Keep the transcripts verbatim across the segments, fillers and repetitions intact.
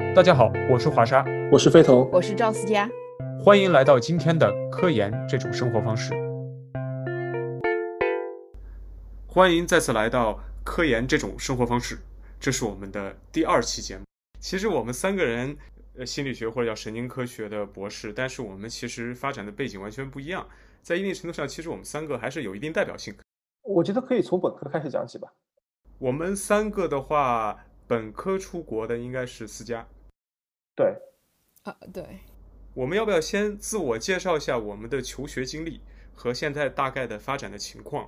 大家好，我是华沙， 我是飞头， 我是赵思佳， 欢迎来到今天的科研这种生活方式。欢迎再次来到科研这种生活方式，这是我们的第二期节目。其实我们三个人，呃，心理学或者叫神经科学的博士，但是我们其实发展的背景完全不一样，在一定程度上，其实我们三个还是有一定代表性。 我觉得可以从本科开始讲起吧。 我们三个的话，本科出国的应该是思佳。 对， 啊，对。 我们要不要先自我介绍一下我们的求学经历和现在大概的发展的情况？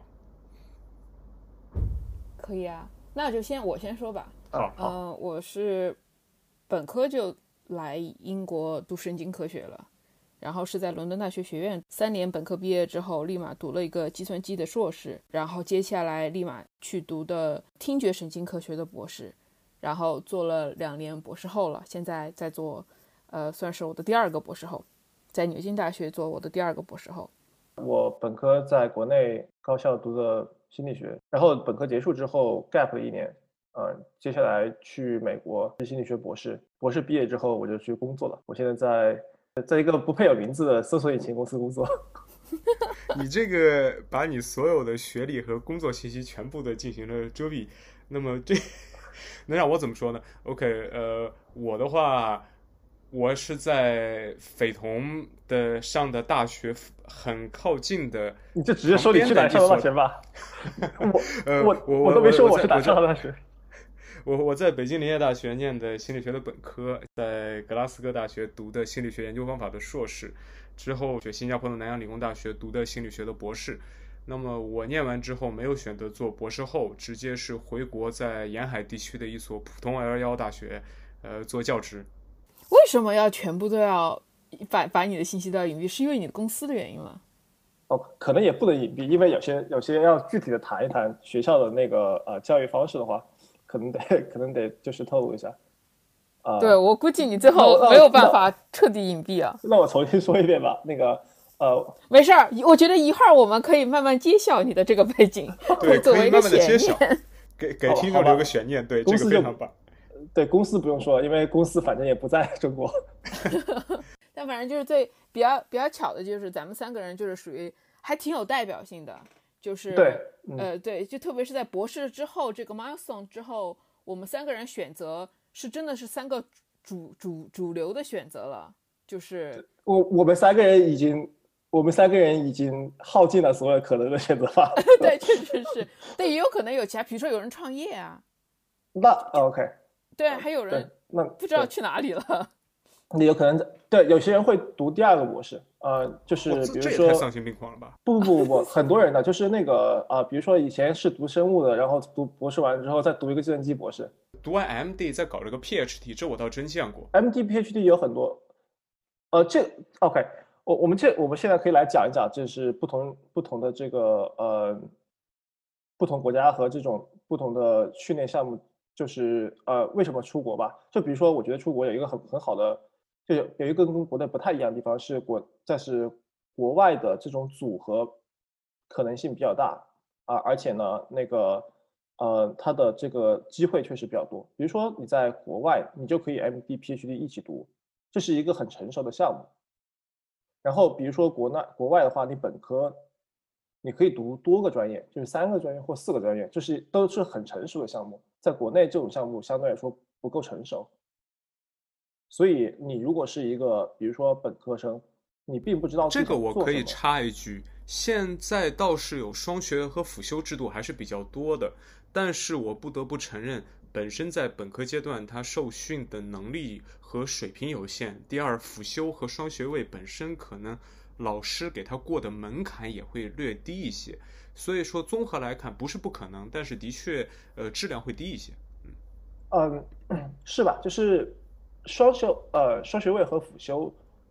可以啊，那就先我先说吧。 好，好， 呃，我是本科就来英国读神经科学了，然后是在伦敦大学学院三年本科毕业之后，立马读了一个计算机的硕士，然后接下来立马去读的听觉神经科学的博士，然后做了两年博士后了，现在在做，呃，算是我的第二个博士后，在牛津大学做我的第二个博士后。 我本科在国内高校读的心理学，然后本科结束之后 gap 了一年，呃，接下来去美国是心理学博士，博士毕业之后我就去工作了，我现在在在一个不配有名字的搜索引擎公司工作。 你这个把你所有的学历和工作信息全部的进行了遮蔽，那么这能让我怎么说呢 ？OK， 呃，我的话，我是在斐同的上的大学很靠近的， 你就直接说你去哪上的大学吧。我呃， 我我我都没说我我是哪上的大学。 我我在北京林业大学念的心理学的本科，在格拉斯哥大学读的心理学研究方法的硕士，之后去新加坡的南洋理工大学读的心理学的博士。那么我念完之后没有选择做博士后，直接是回国在沿海地区的一所普通 L 一 大学，呃，做教职。 为什么要全部都要把把你的信息都要隐蔽？是因为你的公司的原因吗？ 哦，可能也不能隐蔽，因为有些有些要具体的谈一谈学校的那个呃教育方式的话，可能得可能得就是透露一下。啊、 对，我估计你最后没有办法彻底隐蔽啊。 那我重新说一遍吧。那个呃， 没事儿，我觉得一会儿我们可以慢慢揭晓你的这个背景， 对， 作为一个可以慢慢的揭晓悬念， 给给听众留个悬念。对，这个非常棒。 对，公司不用说，因为公司反正也不在中国。 但反正就是最比较比较巧的就是咱们三个人就是属于还挺有代表性的，就是对，嗯、 呃对，就特别是在博士之后这个 milestone 之后，我们三个人选择是真的是三个主主主流的选择了，就是我我们三个人已经我们三个人已经耗尽了所有可能的选择吧。 对，确实是，但也有可能有其他，比如说有人创业啊， 那 OK， 对，还有人那不知道去哪里了。 你有可能对有些人会读第二个博士，呃，就是比如说这也太丧心病狂了吧？ 不不不不，很多人的就是那个啊、呃，比如说以前是读生物的，然后读博士完之后再读一个计算机博士， 读完 M D 再搞这个 PhD， 这我倒真见过。 M D、PhD 有很多，呃，这 OK， 我我们这我们现在可以来讲一讲，这是不同不同的这个呃不同国家和这种不同的训练项目，就是呃为什么出国吧？就比如说，我觉得出国有一个很很好的。就有有一个跟国内不太一样的地方是国，在是国外的这种组合可能性比较大啊，而且呢，那个呃，它的这个机会确实比较多。比如说你在国外，你就可以 M D、PhD 一起读，这是一个很成熟的项目。然后比如说国内国外的话，你本科你可以读多个专业，就是三个专业或四个专业，就是都是很成熟的项目。在国内这种项目相对来说不够成熟。所以你如果是一个比如说本科生，你并不知道这个我可以插一句，现在倒是有双学位和辅修制度还是比较多的，但是我不得不承认，本身在本科阶段他受训的能力和水平有限，第二辅修和双学位本身可能老师给他过的门槛也会略低一些，所以说综合来看不是不可能，但是的确呃质量会低一些。 嗯嗯，是吧？就是双修呃双学位和辅修，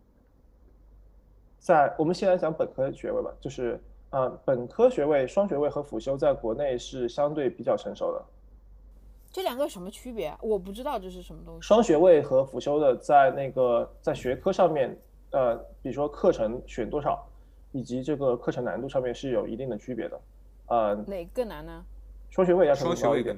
在我们先来讲本科学位吧，就是呃本科学位、双学位和辅修在国内是相对比较成熟的。 这两个有什么区别啊？我不知道这是什么东西。 双学位和辅修的在那个在学科上面，呃，比如说课程选多少，以及这个课程难度上面是有一定的区别的。呃， 哪个难呢？ 双学位要双学位更难。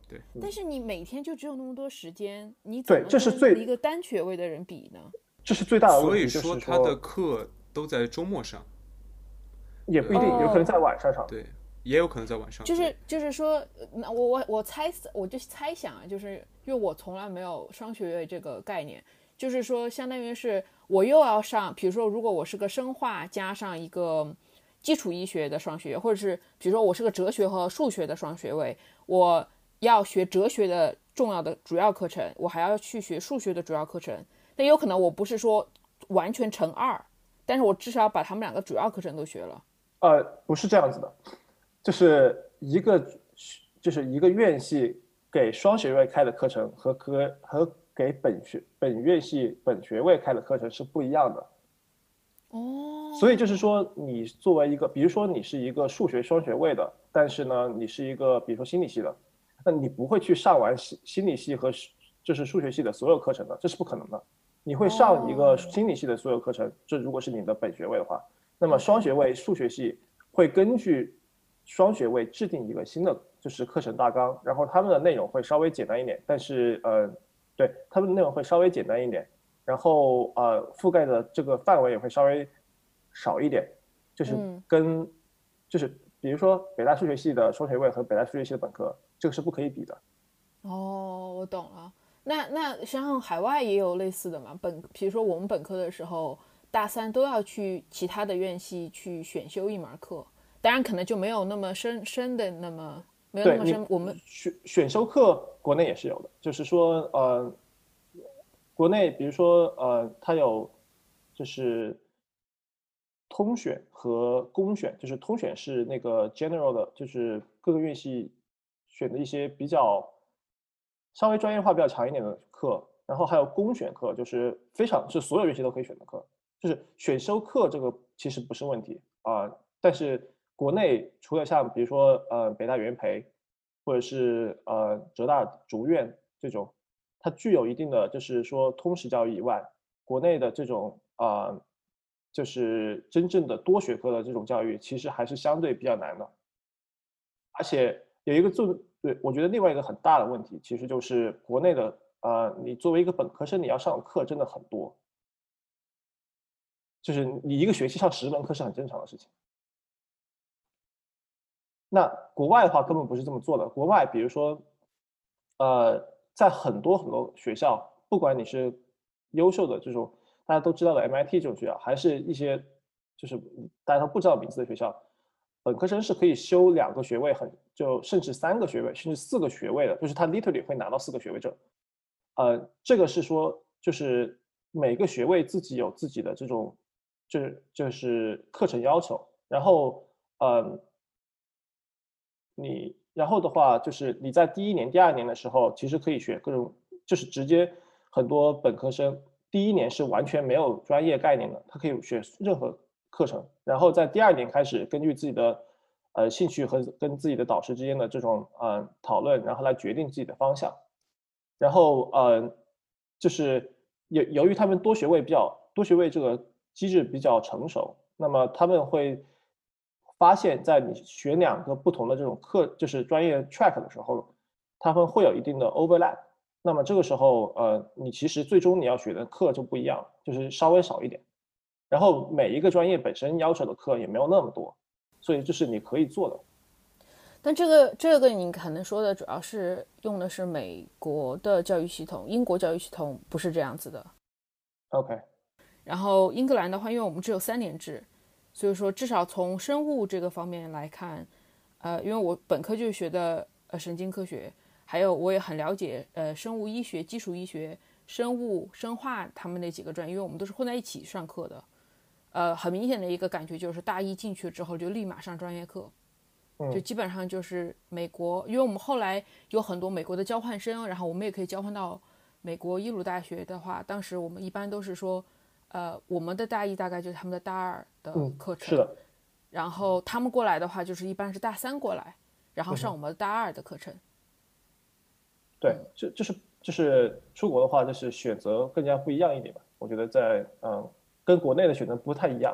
对， 但是你每天就只有那么多时间，你怎么对，这是最跟一个单学位的人比呢？ 这是最大的问所以题，就是说他的课都在周末上， 也不一定，有可能在晚上上。 对，也有可能在晚上。 就是就是说，那我我我猜我就猜想啊，就是因为我从来没有双学位这个概念，就是说相当于是我又要上，比如说如果我是个生化加上一个基础医学的双学位，或者是比如说我是个哲学和数学的双学位，我要学哲学的重要的主要课程，我还要去学数学的主要课程。那有可能我不是说完全乘二，但是我至少把他们两个主要课程都学了。 呃，不是这样子的，就是一个就是一个院系给双学位开的课程和和和给本学本院系本学位开的课程是不一样的。 哦， 所以就是说，你作为一个，比如说你是一个数学双学位的，但是呢，你是一个比如说心理系的，那你不会去上完心心理系和就是数学系的所有课程的，这是不可能的。你会上一个心理系的所有课程，这如果是你的本学位的话，那么双学位数学系会根据双学位制定一个新的就是课程大纲，然后他们的内容会稍微简单一点，但是呃，对，他们的内容会稍微简单一点，然后呃覆盖的这个范围也会稍微少一点，就是跟、嗯、就是比如说北大数学系的双学位和北大数学系的本科，这个是不可以比的。 哦，我懂了。那那像海外也有类似的嘛？本比如说我们本科的时候，大三都要去其他的院系去选修一门课，当然可能就没有那么深深的那么没有那么深。我们选选修课国内也是有的，就是说呃，国内比如说呃，它有就是通选和公选，就是通选是那个 general 的，就是各个院系选的一些比较稍微专业化比较强一点的课，然后还有公选课，就是非常是所有院系都可以选的课，就是选修课这个其实不是问题啊、呃，但是国内除了像比如说呃北大元培，或者是呃浙大竹院这种，它具有一定的就是说通识教育以外，国内的这种啊、呃，就是真正的多学科的这种教育，其实还是相对比较难的，而且有一个最对，我觉得另外一个很大的问题，其实就是国内的呃，你作为一个本科生，你要上的课真的很多，就是你一个学期上十门课是很正常的事情。那国外的话根本不是这么做的，国外比如说，呃，在很多很多学校，不管你是优秀的这种大家都知道的 M I T 这种学校，还是一些就是大家都不知道名字的学校，本科生是可以修两个学位很，就甚至三个学位，甚至四个学位的，就是他 literally 会拿到四个学位证。呃，这个是说，就是每个学位自己有自己的这种，就是就是课程要求，然后，嗯，你然后的话，就是你在第一年、第二年的时候，其实可以学各种，就是直接很多本科生第一年是完全没有专业概念的，他可以学任何课程，然后在第二年开始根据自己的呃兴趣和跟自己的导师之间的这种呃讨论，然后来决定自己的方向。然后呃，就是由由于他们多学位比较多学位这个机制比较成熟，那么他们会发现，在你学两个不同的这种课，就是专业 track 的时候，他们会有一定的 overlap。那么这个时候，呃，你其实最终你要学的课就不一样，就是稍微少一点。然后每一个专业本身要求的课也没有那么多，所以这是你可以做的。 但这个这个你可能说的主要是用的是美国的教育系统，英国教育系统不是这样子的。 OK。 然后英格兰的话，因为我们只有三年制，所以说至少从生物这个方面来看，呃，因为我本科就学的呃神经科学，还有我也很了解呃生物医学、基础医学、生物、生化他们那几个专业，因为我们都是混在一起上课的。呃，很明显的一个感觉就是大一进去之后就立马上专业课。就基本上就是美国，因为我们后来有很多美国的交换生，然后我们也可以交换到美国耶鲁大学的话，当时我们一般都是说，呃，我们的大一大概就是他们的大二的课程， 嗯、是的。 然后他们过来的话，就是一般是大三过来，然后上我们的大二的课程。嗯、 对，就就是就是出国的话，就是选择更加不一样一点吧。我觉得在嗯，跟国内的选择不太一样。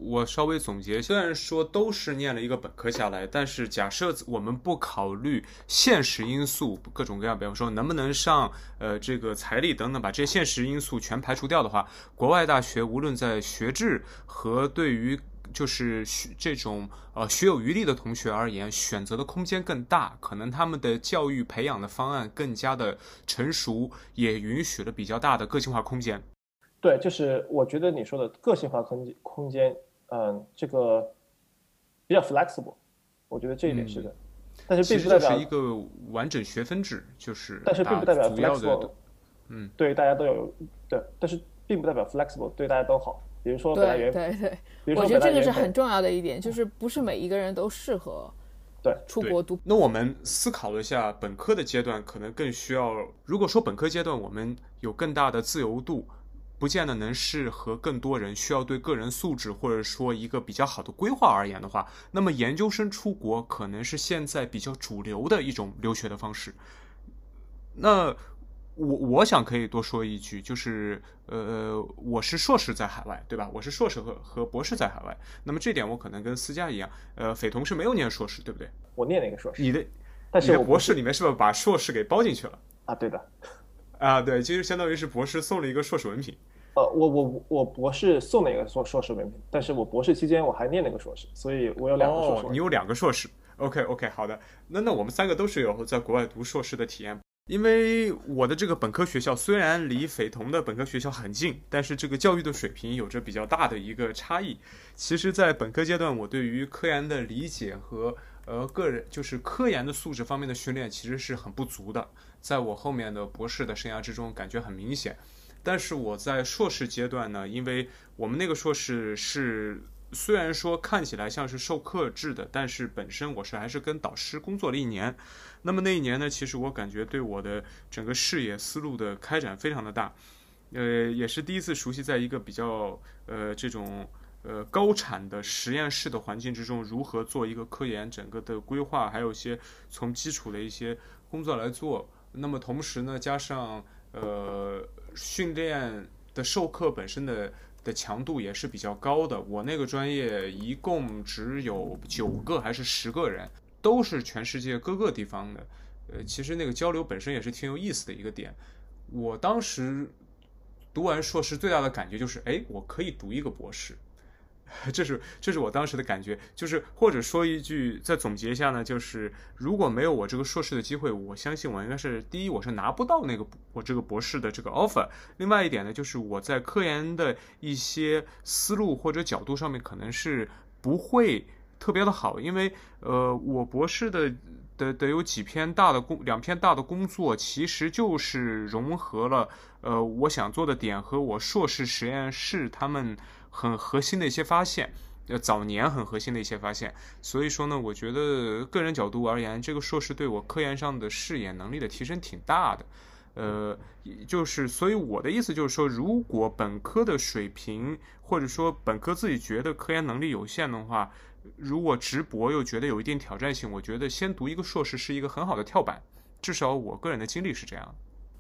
我稍微总结，虽然说都是念了一个本科下来，但是假设我们不考虑现实因素，各种各样，比方说能不能上呃这个财力等等，把这些现实因素全排除掉的话，国外大学无论在学制和对于就是这种呃学有余力的同学而言，选择的空间更大，可能他们的教育培养的方案更加的成熟，也允许了比较大的个性化空间。 对，就是我觉得你说的个性化空间空间。嗯，这个比较 flexible， 我觉得这一点是的，嗯、但是并不代表是一个完整学分制，就是但是并不代表 flexible， 嗯， 对大家都有对，但是并不代表 flexible 对大家都好。比如说北大对对对， 比如说我觉得这个是很重要的一点，就是不是每一个人都适合对出国读。 那我们思考了一下，本科的阶段可能更需要，如果说本科阶段我们有更大的自由度。不见得能适合更多人，需要对个人素质或者说一个比较好的规划而言的话，那么研究生出国可能是现在比较主流的一种留学的方式。那我我想可以多说一句，就是呃，我是硕士在海外，对吧？我是硕士和和博士在海外。那么这点我可能跟思佳一样，呃，斐彤是没有念硕士，对不对？ 我念了一个硕士。 你的， 但是你的博士里面是不是把硕士给包进去了？ 啊，对的。 啊，对，其实相当于是博士送了一个硕士文凭。 呃，我我我博士送了一个硕硕士文凭，但是我博士期间我还念了一个硕士，所以我有两个硕士。 哦，你有两个硕士 ？OK OK， 好的。那那我们三个都是有在国外读硕士的体验。因为我的这个本科学校虽然离斐彤的本科学校很近，但是这个教育的水平有着比较大的一个差异。其实，在本科阶段，我对于科研的理解和呃个人就是科研的素质方面的训练其实是很不足的，在我后面的博士的生涯之中，感觉很明显。但是我在硕士阶段呢，因为我们那个硕士是虽然说看起来像是授课制的，但是本身我是还是跟导师工作了一年。那么那一年呢，其实我感觉对我的整个视野思路的开展非常的大，呃，也是第一次熟悉在一个比较呃这种呃高产的实验室的环境之中，如何做一个科研整个的规划，还有一些从基础的一些工作来做。那么同时呢，加上呃训练的授课本身的的强度也是比较高的。我那个专业一共只有九个还是十个人，都是全世界各个地方的。呃，其实那个交流本身也是挺有意思的一个点。我当时读完硕士最大的感觉就是，哎，我可以读一个博士。这是这是我当时的感觉，就是或者说一句，再总结一下呢，就是如果没有我这个硕士的机会，我相信我应该是第一，我是拿不到那个我这个博士的这个 offer。另外一点呢，就是我在科研的一些思路或者角度上面，可能是不会特别的好，因为呃，我博士的的的有几篇大的工，两篇大的工作，其实就是融合了呃我想做的点和我硕士实验室他们很核心的一些发现，呃，早年很核心的一些发现。所以说呢，我觉得个人角度而言，这个硕士对我科研上的视野能力的提升挺大的。呃，就是所以我的意思就是说，如果本科的水平或者说本科自己觉得科研能力有限的话，如果直博又觉得有一定挑战性，我觉得先读一个硕士是一个很好的跳板，至少我个人的经历是这样。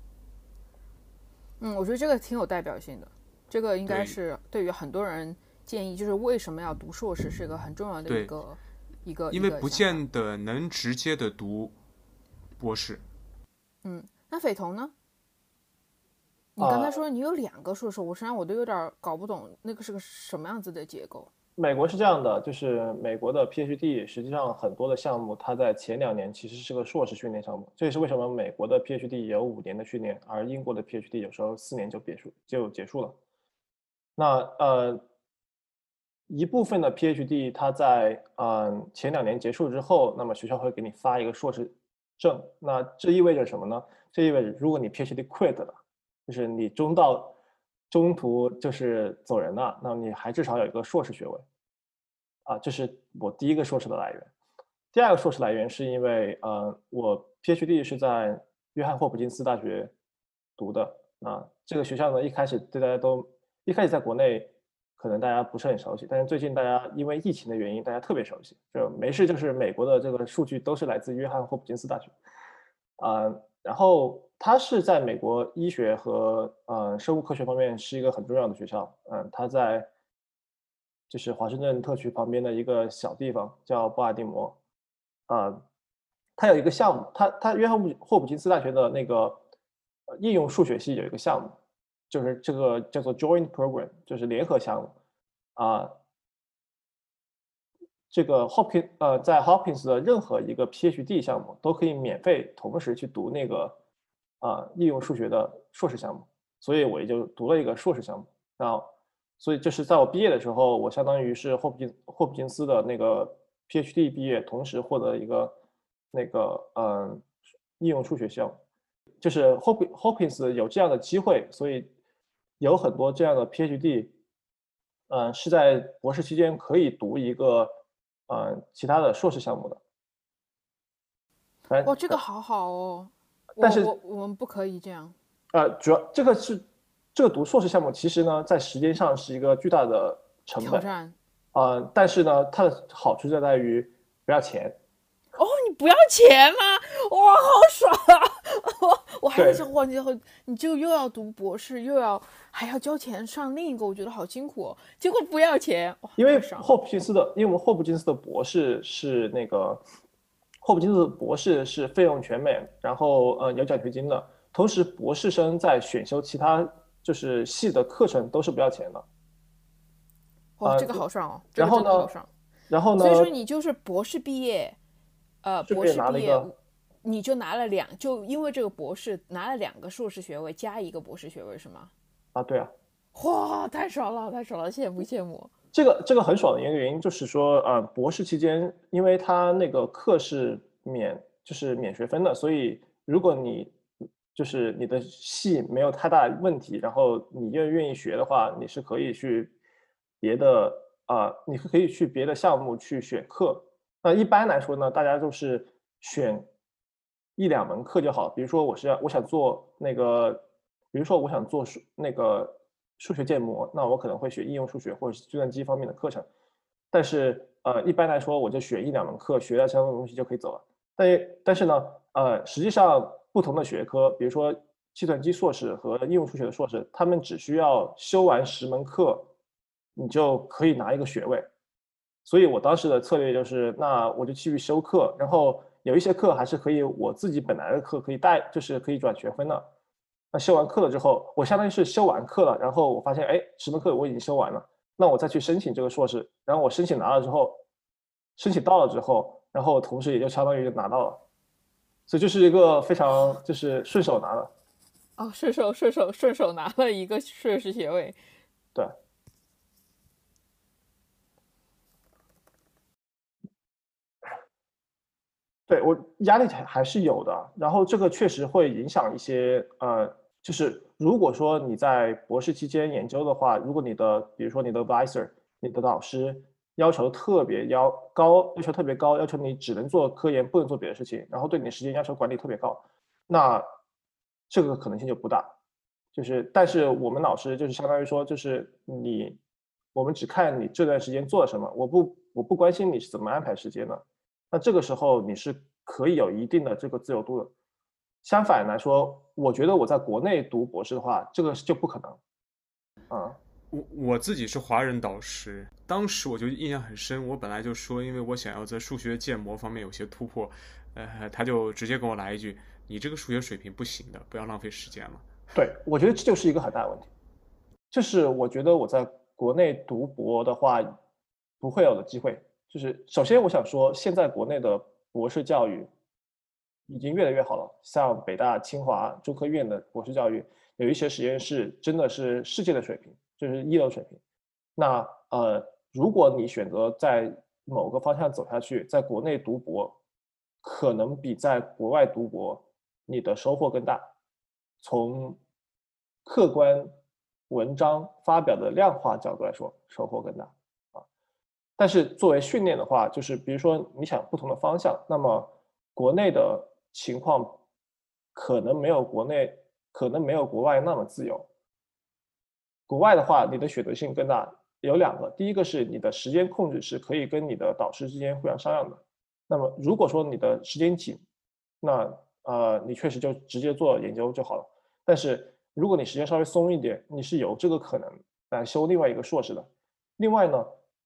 嗯，我觉得这个挺有代表性的，这个应该是对于很多人建议，就是为什么要读硕士是一个很重要的一个一个， 因为不见得能直接的读博士。 嗯，那斐彤呢？你刚才说你有两个硕士，我实际上我都有点搞不懂那个是个什么样子的结构。 美国是这样的，就是美国的 PhD 实际上很多的项目，它在前两年其实是个硕士训练项目，这也是为什么美国的 PhD 有五年的训练，而英国的 PhD 有时候四年就结束就结束了。那呃，一部分的 PhD 它在嗯、呃、前两年结束之后，那么学校会给你发一个硕士证。那这意味着什么呢？这意味着如果你 PhD quit 了，就是你中到中途就是走人了，那你还至少有一个硕士学位。啊，这是我第一个硕士的来源。第二个硕士来源是因为呃，我 PhD 是在约翰霍普金斯大学读的。那这个学校呢，一开始对大家都一开始在国内可能大家不是很熟悉，但是最近大家因为疫情的原因，大家特别熟悉。就没事，就是美国的这个数据都是来自约翰霍普金斯大学。啊、呃，然后它是在美国医学和呃生物科学方面是一个很重要的学校。嗯、呃，它在就是华盛顿特区旁边的一个小地方叫波尔的摩，啊、它有一个项目，它它约翰霍普金斯大学的那个呃应用数学系有一个项目，就是这个叫做 Joint Program，就是联合项目啊、这个 Hopkins 呃在 Hopkins 的任何一个 PhD 项目都可以免费同时去读那个啊、应用数学的硕士项目，所以我也就读了一个硕士项目。然后，所以就是在我毕业的时候，我相当于是霍普金霍普金斯的那个 PhD 毕业，同时获得一个那个嗯应用数学项目。就是 Hop Hopkins 有这样的机会，所以有很多这样的 PhD，嗯，是在博士期间可以读一个嗯其他的硕士项目的。反哇，这个好好哦。 但是我我我们不可以这样。 呃，主要这个是这个读硕士项目，其实呢，在时间上是一个巨大的成本， 挑战。 呃，但是呢，它的好处就在于不要钱。 哦，你不要钱吗？哇，好爽啊！我我还在对想，哇，你后你就又要读博士，又要还要交钱上另一个，我觉得好辛苦哦。结果不要钱，哇， 因为太爽了。 霍普金斯的，因为我们霍普金斯的博士是那个霍普金斯的博士是费用全免，然后呃有奖学金的，同时博士生在选修其他就是系的课程都是不要钱的。 哇， 呃这个好爽哦，这然后呢个真的好爽。 然后呢， 所以说你就是博士毕业，呃， 顺便博士毕业拿了一个， 你就拿了两，就因为这个博士拿了两个硕士学位加一个博士学位是吗？ 啊，对啊， 哇，太爽了，太爽了，羡慕羡慕。 这个这个很爽的一个原因就是说，呃，博士期间，因为他那个课是免，就是免学分的，所以如果你就是你的系没有太大问题，然后你又愿意学的话，你是可以去别的啊、呃你是可以去别的项目去选课。那一般来说呢，大家都是选一两门课就好。比如说，我是要我想做那个，比如说我想做数那个数学建模，那我可能会选应用数学或者是计算机方面的课程。但是呃，一般来说，我就选一两门课，学了相关的东西就可以走了。但但是呢，呃，实际上不同的学科，比如说计算机硕士和应用数学的硕士，他们只需要修完十门课，你就可以拿一个学位。所以我当时的策略就是，那我就继续修课，然后有一些课还是可以我自己本来的课可以带，就是可以转学分的。那修完课了之后，我相当于是修完课了，然后我发现，哎，十门课我已经修完了，那我再去申请这个硕士，然后我申请拿了之后，申请到了之后，然后同时也就相当于拿到了，所以就是一个非常就是顺手拿的， 哦，顺手顺手顺手拿了一个硕士学位。 对。对，我压力还还是有的，然后这个确实会影响一些，呃，就是如果说你在博士期间研究的话，如果你的比如说你的 advisor，你的导师要求特别要高，要求特别高，要求你只能做科研，不能做别的事情，然后对你的时间要求管理特别高，那这个可能性就不大。就是，但是我们老师就是相当于说，就是你，我们只看你这段时间做了什么，我不我不关心你是怎么安排时间的。那这个时候你是可以有一定的这个自由度的。相反来说，我觉得我在国内读博士的话，这个就不可能。啊、 我我自己是华人导师，当时我就印象很深。我本来就说，因为我想要在数学建模方面有些突破，呃，他就直接跟我来一句：“你这个数学水平不行的，不要浪费时间了。” 对，我觉得这就是一个很大的问题。就是我觉得我在国内读博的话，不会有的机会。就是首先我想说，现在国内的博士教育已经越来越好了，像北大、清华、中科院的博士教育，有一些实验室真的是世界的水平，就是一流水平。那呃，如果你选择在某个方向走下去，在国内读博，可能比在国外读博你的收获更大。从客观文章发表的量化角度来说，收获更大啊。但是作为训练的话，就是比如说你想不同的方向，那么国内的情况可能没有国内，可能没有国外那么自由。国外的话，你的选择性更大，有两个，第一个是你的时间控制是可以跟你的导师之间互相商量的。那么如果说你的时间紧，那呃你确实就直接做研究就好了。但是如果你时间稍微松一点，你是有这个可能来修另外一个硕士的。另外呢，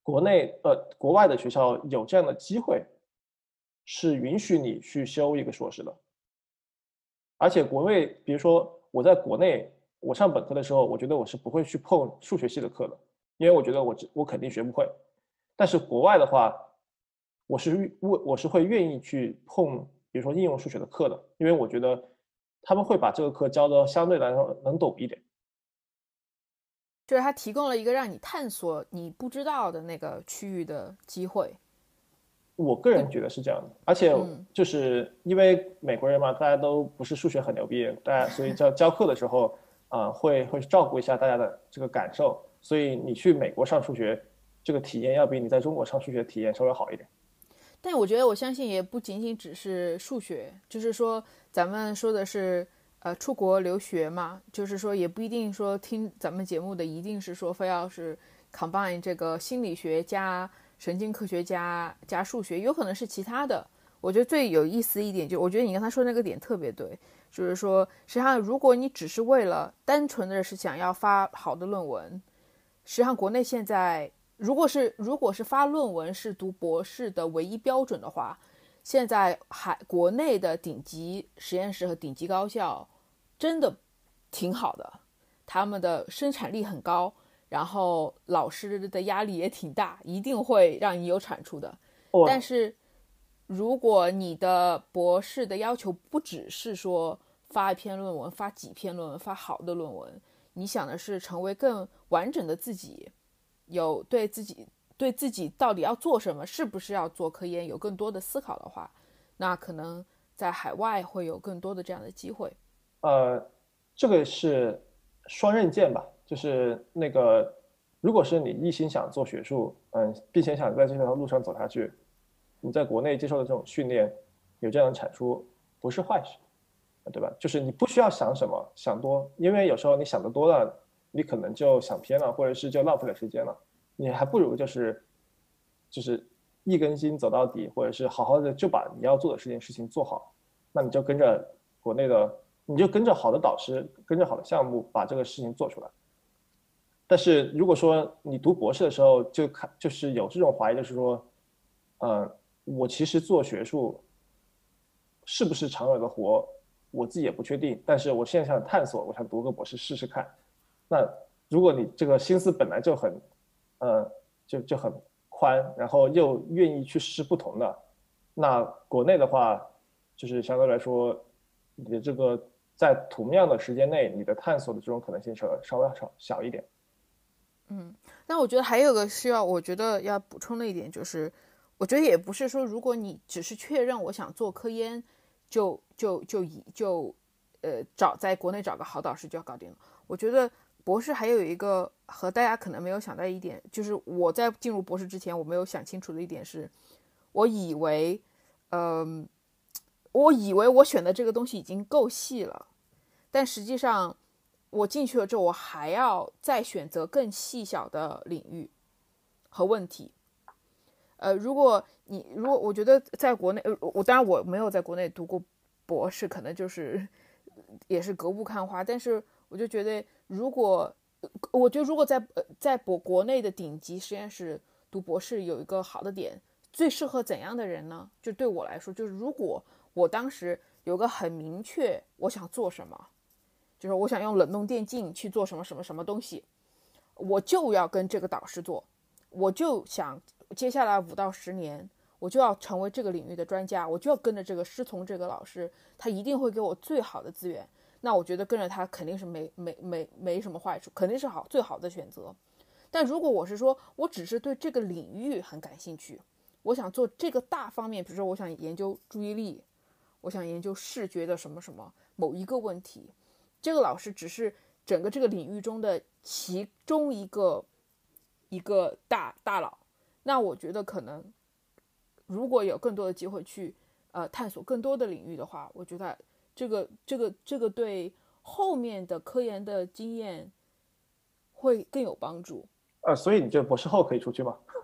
国内呃国外的学校有这样的机会，是允许你去修一个硕士的。而且国内，比如说我在国内，我上本科的时候，我觉得我是不会去碰数学系的课的，因为我觉得我我肯定学不会。但是国外的话，我是我我是会愿意去碰，比如说应用数学的课的，因为我觉得他们会把这个课教的相对来说能懂一点。 就是它提供了一个让你探索你不知道的那个区域的机会。 我个人觉得是这样的，而且就是因为美国人嘛，大家都不是数学很牛逼，大家所以教教课的时候啊、呃，会会照顾一下大家的这个感受，所以你去美国上数学，这个体验要比你在中国上数学体验稍微好一点。 但我觉得我相信也不仅仅只是数学，就是说咱们说的是呃出国留学嘛，就是说也不一定说听咱们节目的一定是说非要是 combine 这个心理学加神经科学加加数学，有可能是其他的。我觉得最有意思一点就，我觉得你刚才说那个点特别对，就是说实际上如果你只是为了单纯的是想要发好的论文，实际上国内现在如果是如果是发论文是读博士的唯一标准的话，现在海国内的顶级实验室和顶级高校真的挺好的，他们的生产力很高，然后老师的压力也挺大，一定会让你有产出的。 哦、 但是如果你的博士的要求不只是说发一篇论文，发几篇论文，发好的论文，你想的是成为更完整的自己，有对自己对自己到底要做什么，是不是要做科研有更多的思考的话，那可能在海外会有更多的这样的机会。 呃，这个是双刃剑吧，就是那个，如果是你一心想做学术，嗯，并且想在这条路上走下去，你在国内接受的这种训练，有这样的产出，不是坏事，对吧？就是你不需要想什么，想多，因为有时候你想的多了，你可能就想偏了，或者是就浪费了时间了。你还不如就是就是一根筋走到底，或者是好好的就把你要做的这件事情做好，那你就跟着国内的。你就跟着好的导师，跟着好的项目把这个事情做出来。但是如果说你读博士的时候就看，就是有这种怀疑，就是说，呃，我其实做学术是不是长远的活，我自己也不确定。但是我现在想探索，我想读个博士试试看。那如果你这个心思本来就很，呃，就就很宽，然后又愿意去试不同的，那国内的话，就是相对来说，你的这个。在同样的时间内，你的探索的这种可能性稍微稍微小小一点。 嗯，但我觉得还有个需要，我觉得要补充的一点就是，我觉得也不是说如果你只是确认我想做科研，就就就以就呃找在国内找个好导师就要搞定了。我觉得博士还有一个和大家可能没有想到一点，就是我在进入博士之前我没有想清楚的一点是，我以为，嗯、呃。我以为我选的这个东西已经够细了，但实际上我进去了之后，我还要再选择更细小的领域和问题。呃，如果你如果我觉得在国内，我当然我没有在国内读过博士，可能就是也是隔雾看花，但是我就觉得，如果我觉得如果在在国国内的顶级实验室读博士，有一个好的点，最适合怎样的人呢？就对我来说，就是如果我当时有个很明确我想做什么，就是我想用冷冻电镜去做什么什么什么东西，我就要跟这个导师做，我就想接下来五到十年我就要成为这个领域的专家，我就要跟着这个师从这个老师，他一定会给我最好的资源，那我觉得跟着他肯定是没没没没什么坏处，肯定是好最好的选择。但如果我是说我只是对这个领域很感兴趣，我想做这个大方面，比如说我想研究注意力，我想研究视觉的什么什么某一个问题，这个老师只是整个这个领域中的其中一个一个大大佬，那我觉得可能如果有更多的机会去呃探索更多的领域的话，我觉得这个这个这个对后面的科研的经验会更有帮助。 呃，所以你觉得博士后可以出去吗？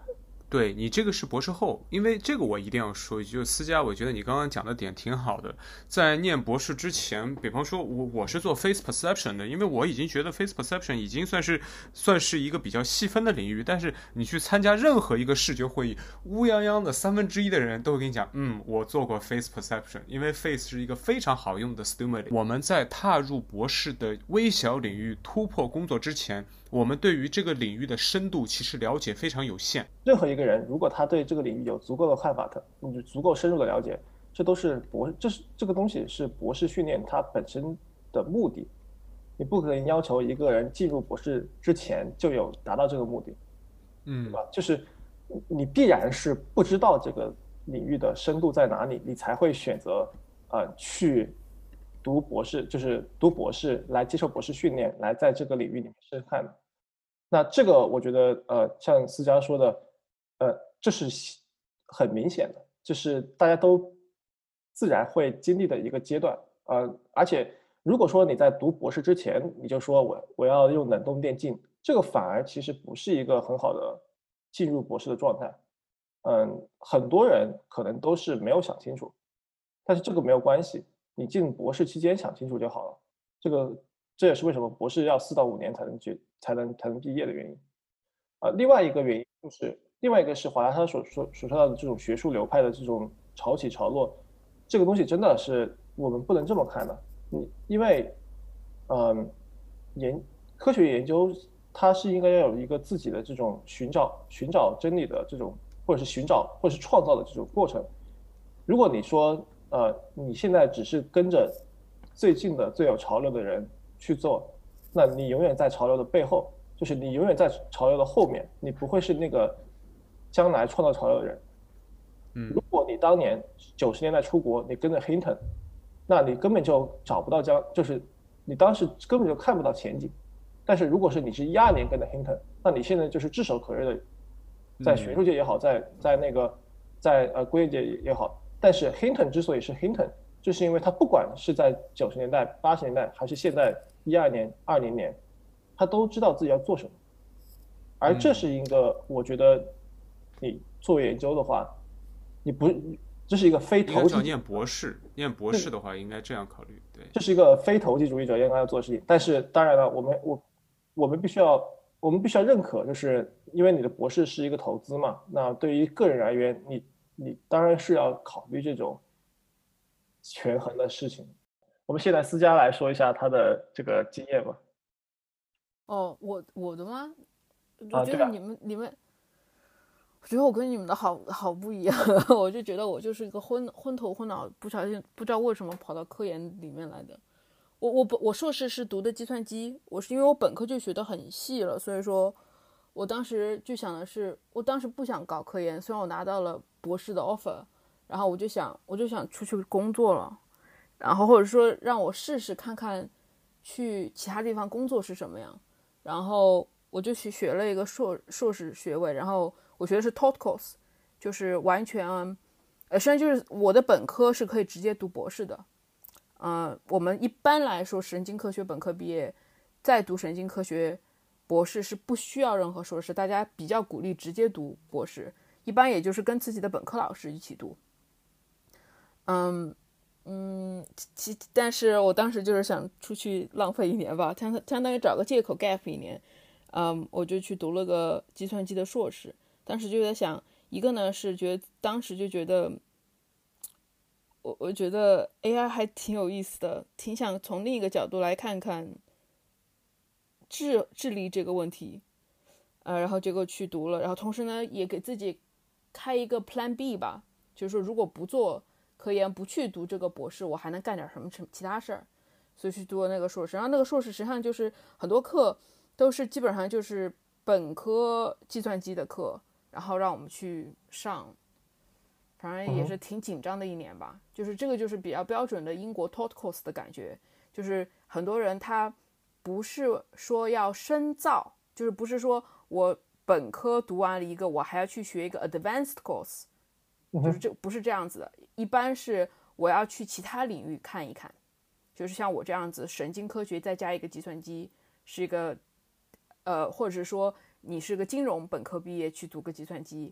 对，你这个是博士后，因为这个我一定要说一句，就是思佳，我觉得你刚刚讲的点挺好的。在念博士之前，比方说我我是做 face perception 的，因为我已经觉得 face perception 已经算是算是一个比较细分的领域，但是你去参加任何一个视觉会议，乌泱泱的三分之一的人都会跟你讲，嗯，我做过 face perception， 因为 face 是一个非常好用的 stimuli。我们在踏入博士的微小领域突破工作之前，我们对于这个领域的深度其实了解非常有限。 任何一个人，如果他对这个领域有足够的看法，他你就足够深入的了解，这都是博，这是这个东西是博士训练它本身的目的。你不可能要求一个人进入博士之前就有达到这个目的， 嗯， 对吧？就是你必然是不知道这个领域的深度在哪里，你才会选择呃去读博士，就是读博士来接受博士训练，来在这个领域里面试试看的。那这个我觉得，呃，像思佳说的，呃，这是很明显的，就是大家都自然会经历的一个阶段，呃，而且如果说你在读博士之前，你就说我我要用冷冻电镜，这个反而其实不是一个很好的进入博士的状态。嗯，很多人可能都是没有想清楚，但是这个没有关系，你进博士期间想清楚就好了。这个这也是为什么博士要四到五年才能决才能才能毕业的原因。呃，另外一个原因就是，另外一个是华拉他所说所说到的这种学术流派的这种潮起潮落，这个东西真的是我们不能这么看的。你因为，嗯，研科学研究它是应该要有一个自己的这种寻找寻找真理的这种，或者是寻找或者是创造的这种过程。如果你说，呃，你现在只是跟着最近的最有潮流的人去做，那你永远在潮流的背后，就是你永远在潮流的后面，你不会是那个将来创造潮流的人。 嗯， 如果你当年九十年代出国，你跟着 Hinton，那你根本就找不到将，就是你当时根本就看不到前景。但是如果是你是一二年跟着 Hinton，那你现在就是炙手可热的，在学术界也好，在在那个在呃工业界也好。但是 Hinton 之所以是 Hinton，就是因为他不管是在九十年代、八十年代，还是现在一二年、二零年，他都知道自己要做什么。而这是一个，我觉得你做研究的话，你不，这是一个非投机。 念博士，念博士的话应该这样考虑，对。 这是一个非投机主义者应该要做的事情。但是当然了，我们我我们必须要我们必须要认可，就是因为你的博士是一个投资嘛，那对于个人而言，你你当然是要考虑这种权衡的事情。我们现在思佳来说一下他的这个经验吧。 哦，我我的吗？ 啊， 我觉得你们、啊、你们，我觉得我跟你们的好好不一样。我就觉得我就是一个昏昏头昏脑，不小心不知道为什么跑到科研里面来的。我我我硕士是读的计算机，我是因为我本科就学得很细了，所以说我当时就想的是，我当时不想搞科研，虽然我拿到了博士的 offer， 然后我就想我就想出去工作了，然后或者说让我试试看看去其他地方工作是什么样，然后我就去学了一个硕硕士学位，然后我学的是 taught course， 就是完全呃，实际上就是我的本科是可以直接读博士的。呃，我们一般来说神经科学本科毕业再读神经科学博士是不需要任何硕士，大家比较鼓励直接读博士，一般也就是跟自己的本科老师一起读。嗯嗯，其但是我当时就是想出去浪费一年吧，相相当于找个借口 gap 一年。嗯，我就去读了个计算机的硕士。当时就在想，一个呢是觉得当时就觉得我我觉得 A I 还挺有意思的，挺想从另一个角度来看看智智力这个问题，呃，然后结果去读了，然后同时呢也给自己开一个 Plan B 吧，就是说如果不做科研，不去读这个博士，我还能干点什么其他事儿，所以去读了那个硕士。然后那个硕士实际上就是很多课都是基本上就是本科计算机的课，然后让我们去上。反正也是挺紧张的一年吧，就是这个就是比较标准的英国 taught course 的感觉，就是很多人他不是说要深造，就是不是说我本科读完了一个我还要去学一个 advanced course， 就是这不是这样子的，一般是我要去其他领域看一看，就是像我这样子神经科学再加一个计算机，是一个呃，或者是说你是个金融本科毕业去读个计算机，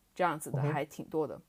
这样子的还挺多的。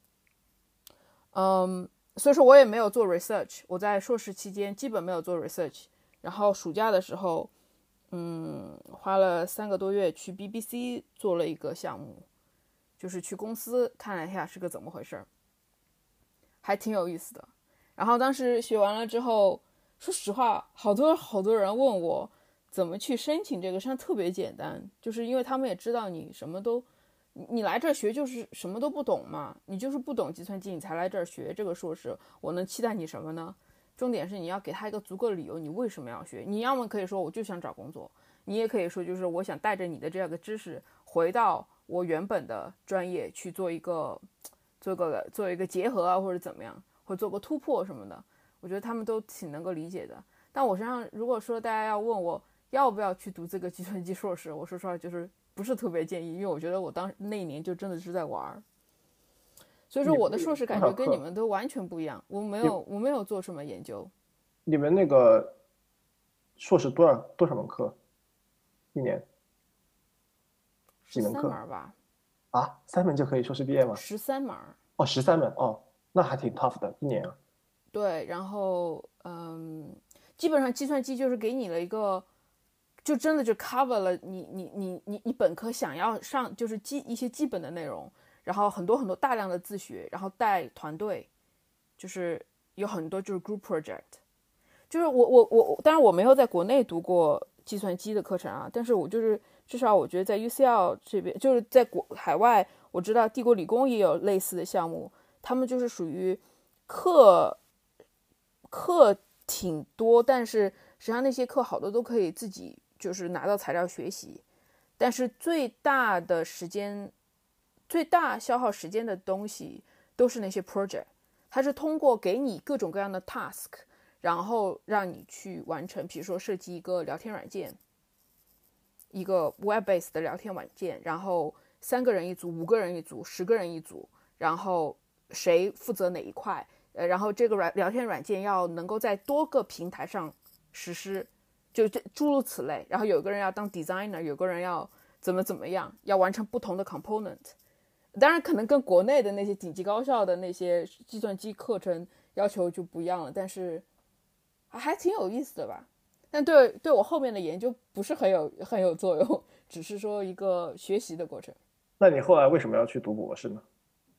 嗯，所以说我也没有做 research， 我在硕士期间基本没有做 research， 然后暑假的时候，嗯，花了三个多月去 B B C 做了一个项目，就是去公司看了一下是个怎么回事，还挺有意思的。然后当时学完了之后，说实话，好多好多人问我怎么去申请这个，实际上特别简单，就是因为他们也知道你什么都，你来这儿学就是什么都不懂嘛，你就是不懂计算机，你才来这儿学这个硕士，我能期待你什么呢？重点是你要给他一个足够的理由，你为什么要学？你要么可以说我就想找工作，你也可以说就是我想带着你的这样的知识回到我原本的专业去做一个做个做一个结合啊，或者怎么样，或者做个突破什么的。我觉得他们都挺能够理解的。但我身上如果说大家要问我要不要去读这个计算机硕士，我说实话就是不是特别建议，因为我觉得我当那一年就真的是在玩。所以说我的硕士感觉跟你们都完全不一样，我没有我没有做什么研究。 你们那个硕士多少多少门课？一年？几门课？ 三门吧。 啊，三门就可以硕士毕业吗？ 十三门。 哦，十三门哦，那还挺 tough 的，一年啊。 对，然后嗯，基本上计算机就是给你了一个，就真的就 cover 了你你你你你本科想要上就是基一些基本的内容。然后很多很多大量的自学，然后带团队，就是有很多就是 group project， 就是我我我当然我没有在国内读过计算机的课程啊，但是我就是至少我觉得在 U C L 这边，就是在国海外，我知道帝国理工也有类似的项目，他们就是属于课课挺多，但是实际上那些课好多都可以自己就是拿到材料学习，但是最大的时间。最大消耗时间的东西都是那些 project， 它是通过给你各种各样的 task， 然后让你去完成，比如说设计一个聊天软件，一个 web-based 的聊天软件，然后三个人一组，五个人一组，十个人一组，然后谁负责哪一块，呃，然后这个软聊天软件要能够在多个平台上实施，就这诸如此类。然后有个人要当 designer， 有个人要怎么怎么样，要完成不同的 component。当然可能跟国内的那些顶级高校的那些计算机课程要求就不一样了，但是还挺有意思的吧。但对对我后面的研究不是很有很有作用，只是说一个学习的过程。 那你后来为什么要去读博士呢？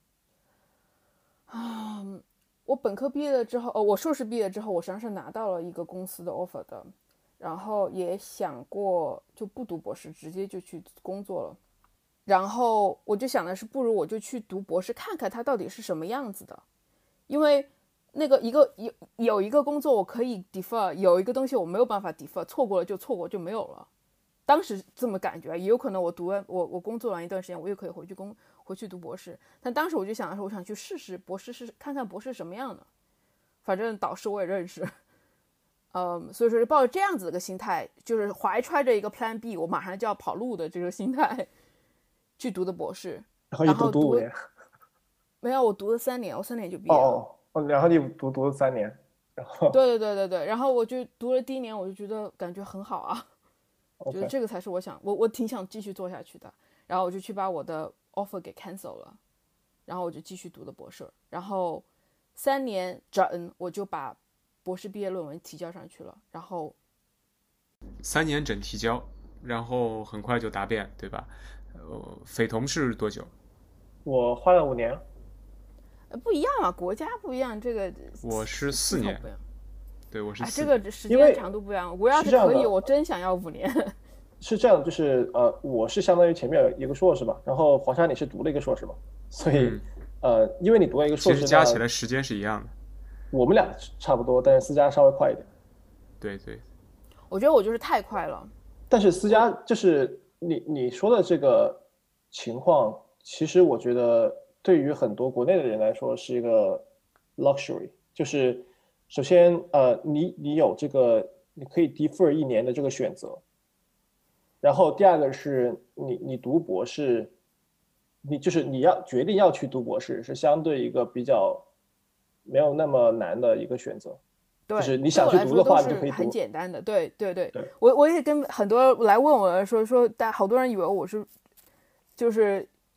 啊、嗯，我本科毕业了之后，哦，我硕士毕业之后，我实际上是拿到了一个公司的 offer 的，然后也想过就不读博士，直接就去工作了。然后我就想的是，不如我就去读博士，看看它到底是什么样子的。因为那个一个有有一个工作我可以 defer， 有一个东西我没有办法 defer， 错过了就错过就没有了。当时这么感觉，也有可能我读完我我工作完一段时间，我又可以回去工回去读博士。但当时我就想的是，我想去试试博士，试看看博士什么样的。反正导师我也认识，嗯，所以说抱着这样子的个心态，就是怀揣着一个 plan B， 我马上就要跑路的这个心态。去读的博士， 然后一读读五年， 没有，我读了三年，我三年就毕业了。 哦哦，然后你读读了三年，然后对对对对对，然后我就读了第一年，我就觉得感觉很好啊， okay. 觉得这个才是我想，我我挺想继续做下去的。然后我就去把我的 offer 给 cancel 了，然后我就继续读的博士，然后三年整我就把博士毕业论文提交上去了，然后三年整提交，然后很快就答辩，对吧？呃，斐同是多久？ 我花了五年。 呃，不一样啊，国家不一样，这个我是四年。对，我是四年。 哎，这个时间长度不一样。我要是可以，我真想要五年。 是这样，就是呃，我是相当于前面有一个硕士嘛，然后黄山你是读了一个硕士嘛，所以、嗯、呃，因为你读了一个硕士， 其实加起来时间是一样的。 我们俩差不多，但是思佳稍微快一点。 对对。 我觉得我就是太快了。 但是思佳就是你你说的这个情况，其实我觉得对于很多国内的人来说是一个 luxury， 就是首先呃，你你有这个你可以 defer 一年的这个选择，然后第二个是你你读博士，你就是你要决定要去读博士是相对一个比较没有那么难的一个选择。 对， 就是你想去读的话，你就可以读。 很简单的，对对对。 对我我也跟很多来问我说说，但好多人以为我是就是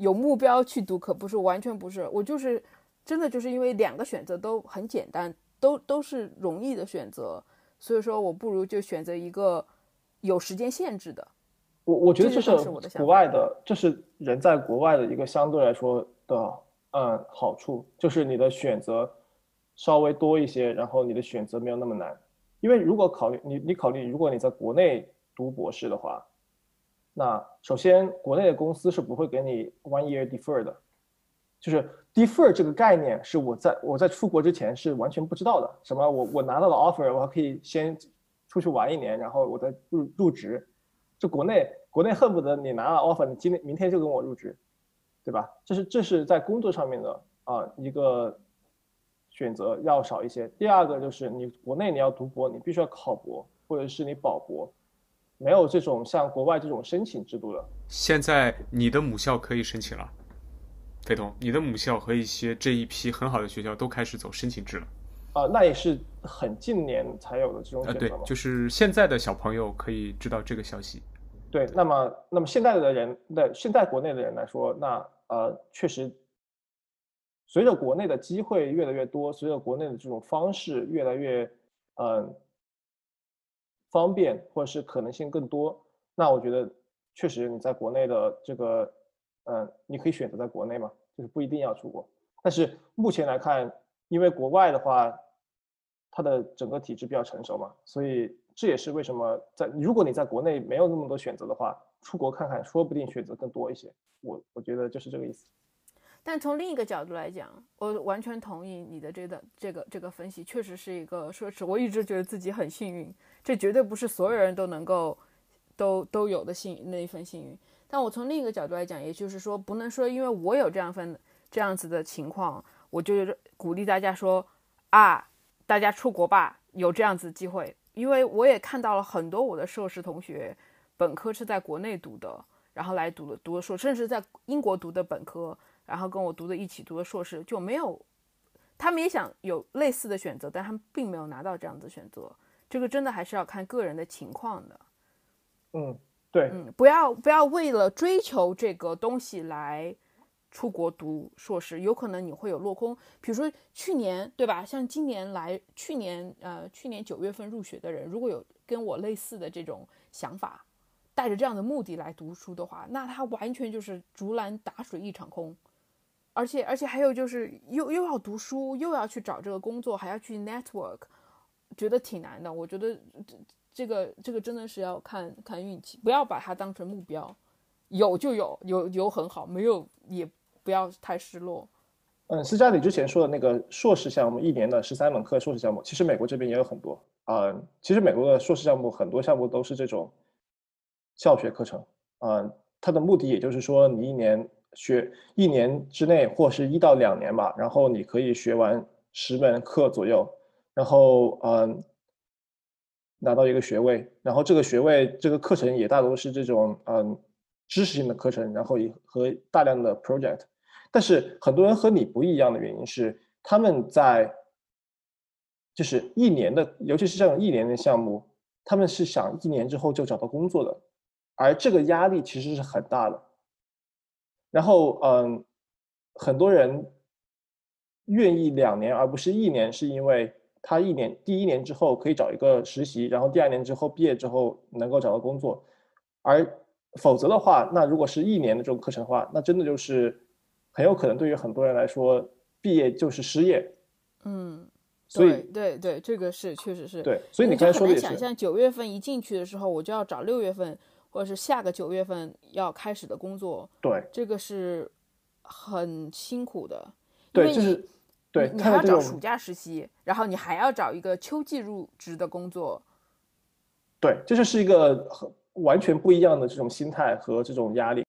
有目标去读，可不是，完全不是。我就是真的就是因为两个选择都很简单，都都是容易的选择，所以说我不如就选择一个有时间限制的。 我我觉得这是国外的，这是人在国外的一个相对来说的嗯好处，就是你的选择稍微多一些，然后你的选择没有那么难。因为如果考虑你你考虑如果你在国内读博士的话，那首先国内的公司是不会给你 one year defer 的，就是 defer 这个概念是我在我在出国之前是完全不知道的。什么我我拿到了 offer， 我还可以先出去玩一年，然后我再入入职。就国内国内恨不得你拿了 offer， 你今天明天就跟我入职，对吧？这是这是在工作上面的啊一个选择要少一些。第二个就是你国内你要读博，你必须要考博或者是你保博，没有这种像国外这种申请制度的。 现在你的母校可以申请了，飞同，你的母校和一些这一批很好的学校都开始走申请制了。 啊、呃，那也是很近年才有的这种选择吗？ 呃，对，就是现在的小朋友可以知道这个消息。 对，那么那么现在的人，对现在国内的人来说，那呃确实，随着国内的机会越来越多，随着国内的这种方式越来越嗯、呃、方便，或者是可能性更多，那我觉得确实你在国内的这个嗯、呃，你可以选择在国内嘛，就是不一定要出国。但是目前来看，因为国外的话，它的整个体制比较成熟嘛，所以这也是为什么在如果你在国内没有那么多选择的话，出国看看，说不定选择更多一些。我我觉得就是这个意思。 但从另一个角度来讲，我完全同意你的这个这个这个分析，确实是一个奢侈。我一直觉得自己很幸运，这绝对不是所有人都能够都都有的幸那一份幸运。但我从另一个角度来讲，也就是说，不能说因为我有这样份这样子的情况，我就鼓励大家说啊，大家出国吧，有这样子的机会。因为我也看到了很多我的硕士同学，本科是在国内读的，然后来读了读了硕士，甚至在英国读的本科，然后跟我读的一起读的硕士，就没有，他们也想有类似的选择，但他们并没有拿到这样的选择。这个真的还是要看个人的情况的。 嗯，对， 嗯，不要不要为了追求这个东西来出国读硕士，有可能你会有落空。比如说去年，对吧？像今年来，去年呃，去年九月份入学的人，如果有跟我类似的这种想法，带着这样的目的来读书的话，那他完全就是竹篮打水一场空。而且而且还有就是又又要读书，又要去找这个工作，还要去 network， 觉得挺难的。我觉得这个这个真的是要看看运气，不要把它当成目标，有就有，有有很好，没有也不要太失落。 嗯，思佳你之前说的那个硕士项目，一年的十三门课硕士项目，其实美国这边也有很多。嗯，其实美国的硕士项目很多项目都是这种教学课程。嗯，它的目的也就是说，你一年学一年之内，或是一到两年吧，然后你可以学完十门课左右，然后嗯拿到一个学位，然后这个学位这个课程也大多是这种嗯知识性的课程，然后也和大量的 project。但是很多人和你不一样的原因是，他们在就是一年的，尤其是这种一年的项目，他们是想一年之后就找到工作的，而这个压力其实是很大的。然后，嗯，很多人愿意两年而不是一年，是因为他一年第一年之后可以找一个实习，然后第二年之后毕业之后能够找到工作，而否则的话，那如果是一年的这种课程的话，那真的就是很有可能对于很多人来说，毕业就是失业。 嗯， 所以对对对，这个是确实是。 对，所以你刚才说的也是。 很难想象九月份一进去的时候，我就要找六月份或者是下个九月份要开始的工作。 对， 这个是很辛苦的。 对，就是对， 你还要找暑假实习，然后你还要找一个秋季入职的工作。 对，这就是一个完全不一样的这种心态和这种压力。